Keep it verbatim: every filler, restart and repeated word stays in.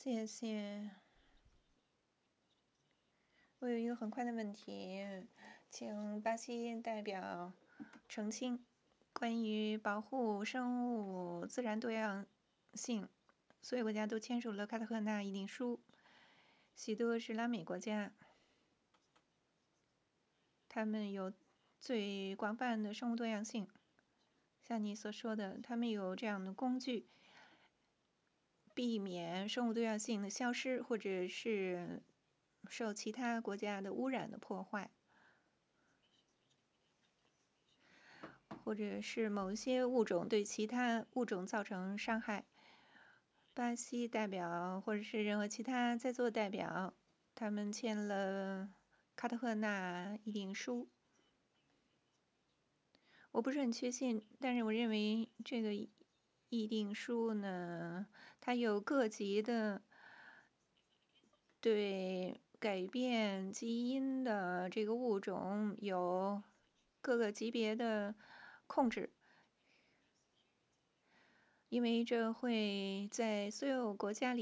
谢谢。我有一个很快的问题，请巴西代表澄清关于保护生物自然多样性。所有国家都签署了卡塔赫纳议定书，许多是拉美国家，他们有最广泛的生物多样性。像你所说的，他们有这样的工具，避免生物多样性的消失，或者是受其他国家的污染的破坏，或者是某些物种对其他物种造成伤害。巴西代表或者是任何其他在座代表，他们签了卡塔赫纳议定书。我不是很确信，但是我认为这个议定书呢，它有各级的对改变基因的这个物种有各个级别的控制，因为这会在所有国家里